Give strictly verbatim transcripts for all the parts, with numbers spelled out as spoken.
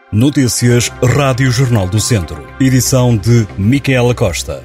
Notícias Rádio Jornal do Centro. Edição de Micaela Costa.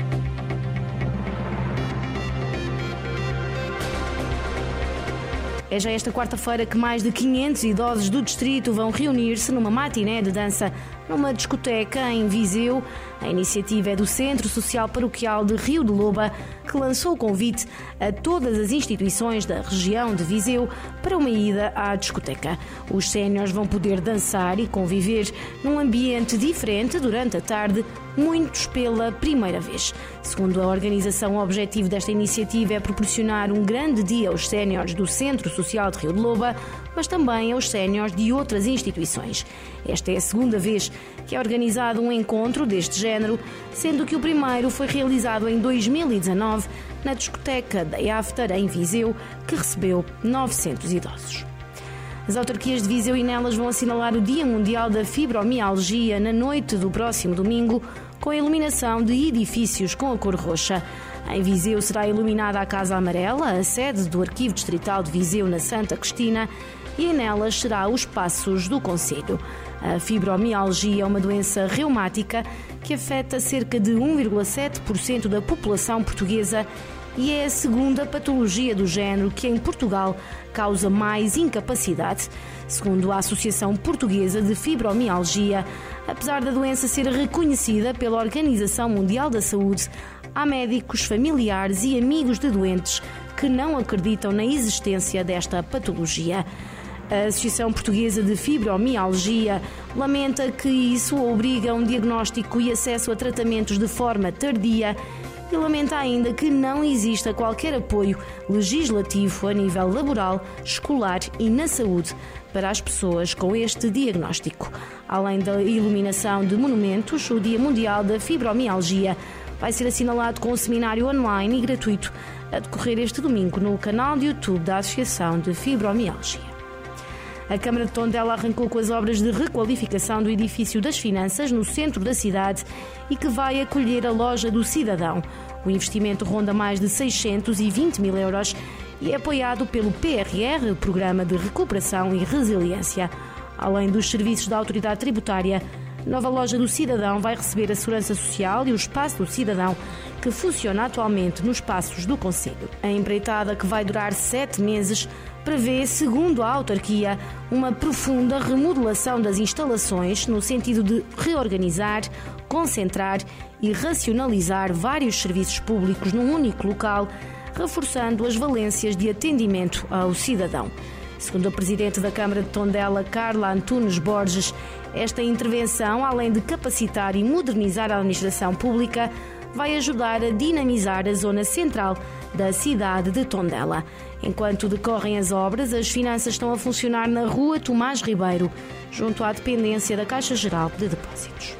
É já esta quarta-feira que mais de quinhentos idosos do distrito vão reunir-se numa matiné de dança numa discoteca em Viseu. A iniciativa é do Centro Social Paroquial de Rio de Loba, que lançou o convite a todas as instituições da região de Viseu para uma ida à discoteca. Os séniores vão poder dançar e conviver num ambiente diferente durante a tarde, muitos pela primeira vez. Segundo a organização, o objetivo desta iniciativa é proporcionar um grande dia aos séniores do Centro Social de Rio de Loba, mas também aos séniores de outras instituições. Esta é a segunda vez que é organizado um encontro deste género, sendo que o primeiro foi realizado em dois mil e dezanove na discoteca da After, em Viseu, que recebeu novecentos idosos. As autarquias de Viseu e Nelas vão assinalar o Dia Mundial da Fibromialgia na noite do próximo domingo, com a iluminação de edifícios com a cor roxa. Em Viseu será iluminada a Casa Amarela, a sede do Arquivo Distrital de Viseu na Santa Cristina, e em Nelas será os Passos do Concelho. A fibromialgia é uma doença reumática que afeta cerca de um vírgula sete por cento da população portuguesa e é a segunda patologia do género que em Portugal causa mais incapacidade. Segundo a Associação Portuguesa de Fibromialgia, apesar da doença ser reconhecida pela Organização Mundial da Saúde, há médicos, familiares e amigos de doentes que não acreditam na existência desta patologia. A Associação Portuguesa de Fibromialgia lamenta que isso obriga a um diagnóstico e acesso a tratamentos de forma tardia e lamenta ainda que não exista qualquer apoio legislativo a nível laboral, escolar e na saúde para as pessoas com este diagnóstico. Além da iluminação de monumentos, o Dia Mundial da Fibromialgia vai ser assinalado com um seminário online e gratuito a decorrer este domingo no canal de YouTube da Associação de Fibromialgia. A Câmara de Tondela arrancou com as obras de requalificação do edifício das Finanças no centro da cidade e que vai acolher a Loja do Cidadão. O investimento ronda mais de seiscentos e vinte mil euros e é apoiado pelo P R R, Programa de Recuperação e Resiliência. Além dos serviços da Autoridade Tributária, a nova Loja do Cidadão vai receber a Segurança Social e o Espaço do Cidadão, que funciona atualmente nos Passos do Concelho. A empreitada, que vai durar sete meses, prevê, segundo a autarquia, uma profunda remodelação das instalações no sentido de reorganizar, concentrar e racionalizar vários serviços públicos num único local, reforçando as valências de atendimento ao cidadão. Segundo a Presidente da Câmara de Tondela, Carla Antunes Borges, esta intervenção, além de capacitar e modernizar a administração pública, vai ajudar a dinamizar a zona central da cidade de Tondela. Enquanto decorrem as obras, as finanças estão a funcionar na Rua Tomás Ribeiro, junto à dependência da Caixa Geral de Depósitos.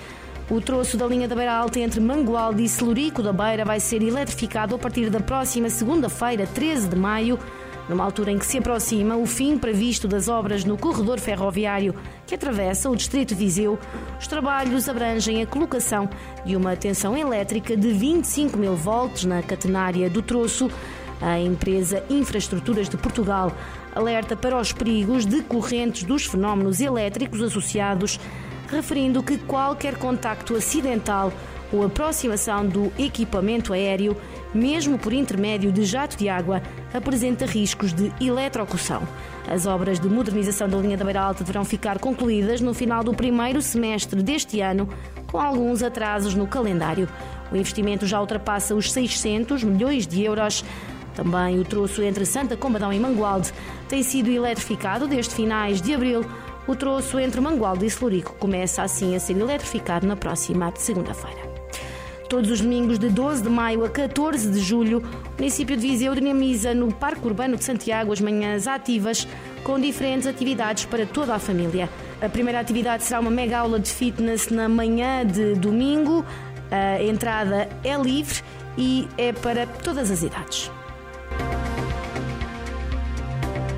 O troço da linha da Beira Alta entre Mangualde e Celurico da Beira vai ser eletrificado a partir da próxima segunda-feira, treze de maio, numa altura em que se aproxima o fim previsto das obras no corredor ferroviário que atravessa o distrito de Viseu. Os trabalhos abrangem a colocação de uma tensão elétrica de vinte e cinco mil volts na catenária do troço. A empresa Infraestruturas de Portugal alerta para os perigos decorrentes dos fenómenos elétricos associados, referindo que qualquer contacto acidental ou aproximação do equipamento aéreo, mesmo por intermédio de jato de água, apresenta riscos de eletrocução. As obras de modernização da linha da Beira Alta deverão ficar concluídas no final do primeiro semestre deste ano, com alguns atrasos no calendário. O investimento já ultrapassa os seiscentos milhões de euros. Também o troço entre Santa Combadão e Mangualde tem sido eletrificado desde finais de abril. O troço entre Mangualde e Celurico começa assim a ser eletrificado na próxima segunda-feira. Todos os domingos de doze de maio a catorze de julho, o município de Viseu dinamiza no Parque Urbano de Santiago as manhãs ativas, com diferentes atividades para toda a família. A primeira atividade será uma mega aula de fitness na manhã de domingo. A entrada é livre e é para todas as idades.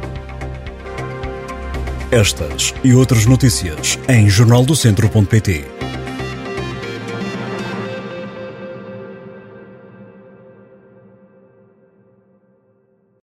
Estas e outras notícias em jornal do centro ponto pt.